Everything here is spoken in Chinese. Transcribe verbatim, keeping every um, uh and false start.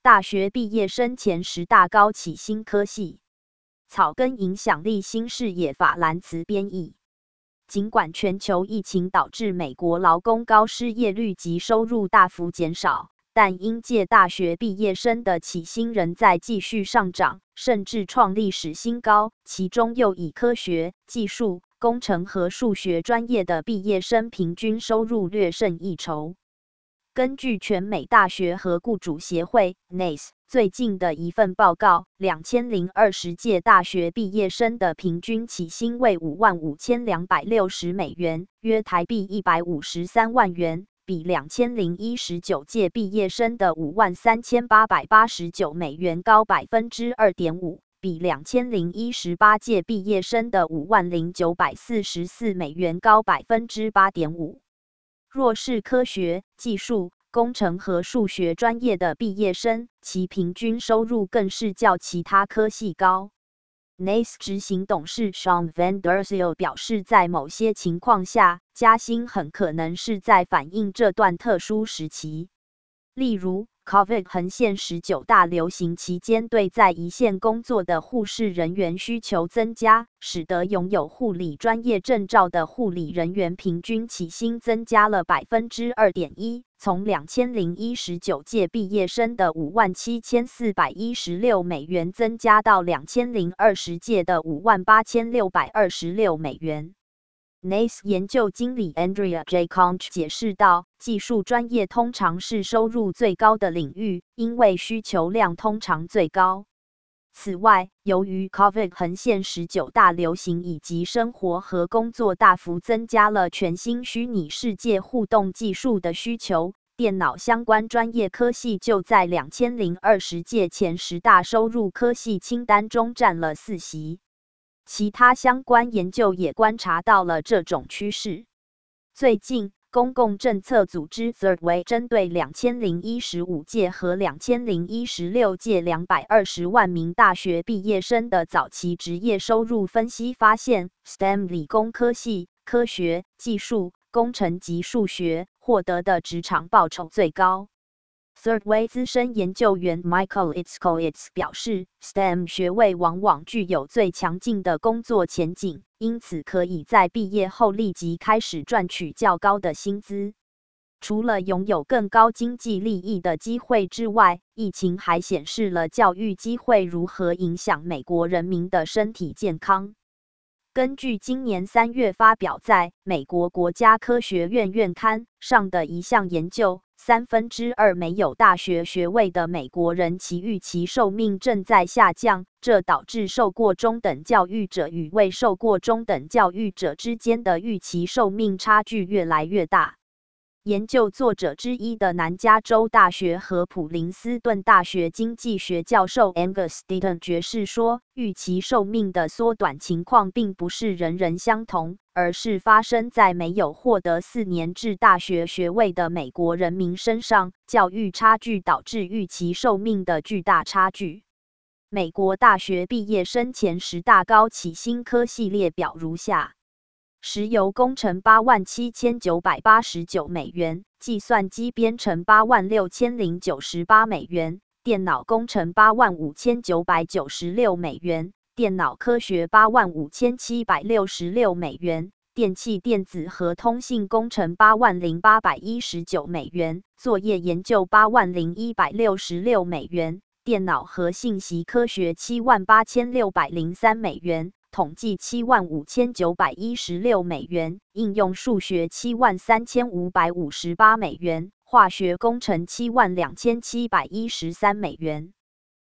大学毕业生前十大高起薪科系。草根影响力新视野法兰茨编译。尽管全球疫情导致美国劳工高失业率及收入大幅减少，但应届大学毕业生的起薪仍在继续上涨，甚至创历史新高。其中又以科学、技术、工程和数学专业的毕业生平均收入略胜一筹。根据全美大学和雇主协会 N A C E 最近的一份报告，两千零二十届大学毕业生的平均起薪为五万五千两百六十美元，约台币一百五十三万元，比两千零一十九届毕业生的五万三千八百八十九美元高 百分之二点五， 比两千零一十八届毕业生的五万零九百四十四美元高 百分之八点五。若是科学、技术、工程和数学专业的毕业生，其平均收入更是较其他科系高。N A C E 执行董事 Sean Van Der Zijl 表示，在某些情况下，加薪很可能是在反映这段特殊时期。例如 ，COVID 横线十九大流行期间，对在一线工作的护士人员需求增加，使得拥有护理专业证照的护理人员平均起薪增加了 百分之二点一， 从两千零一十九届毕业生的五万七千四百一十六美元增加到两千零二十届的五万八千六百二十六美元。N A C E 研究经理 Andrea J. Conch 解释道，技术专业通常是收入最高的领域，因为需求量通常最高。此外，由于 COVID 横线十九大流行以及生活和工作大幅增加了全新虚拟世界互动技术的需求，电脑相关专业科系就在两千零二十届前十大收入科系清单中占了四席。其他相关研究也观察到了这种趋势。最近，公共政策组织 Third Way 针对两千零一十五届和两千零一十六届两百二十万名大学毕业生的早期职业收入分析发现 ，S T E M 理工科系、科学、技术、工程及数学获得的职场报酬最高。Third Way 资深研究员 Michael Itzkowitz 表示 ，S T E M 学位往往具有最强劲的工作前景，因此可以在毕业后立即开始赚取较高的薪资。除了拥有更高经济利益的机会之外，疫情还显示了教育机会如何影响美国人民的身体健康。根据今年三月发表在美国国家科学院院刊上的一项研究，三分之二没有大学学位的美国人其预期寿命正在下降，这导致受过中等教育者与未受过中等教育者之间的预期寿命差距越来越大。研究作者之一的南加州大学和普林斯顿大学经济学教授 Angus Deaton 爵士说，预期寿命的缩短情况并不是人人相同，而是发生在没有获得四年制大学学位的美国人民身上。教育差距导致预期寿命的巨大差距。美国大学毕业生前十大高起薪科系列表如下。石油工程八万七千九百八十九美元，计算机编程八万六千零九十八美元，电脑工程八万五千九百九十六美元，电脑科学八万五千七百六十六美元，电气电子和通信工程八万零八百一十九美元，作业研究八万零一百六十六美元，电脑和信息科学七万八千六百零三美元。统计七万五千九百一十六美元，应用数学七万三千五百五十八美元，化学工程七万两千七百一十三美元。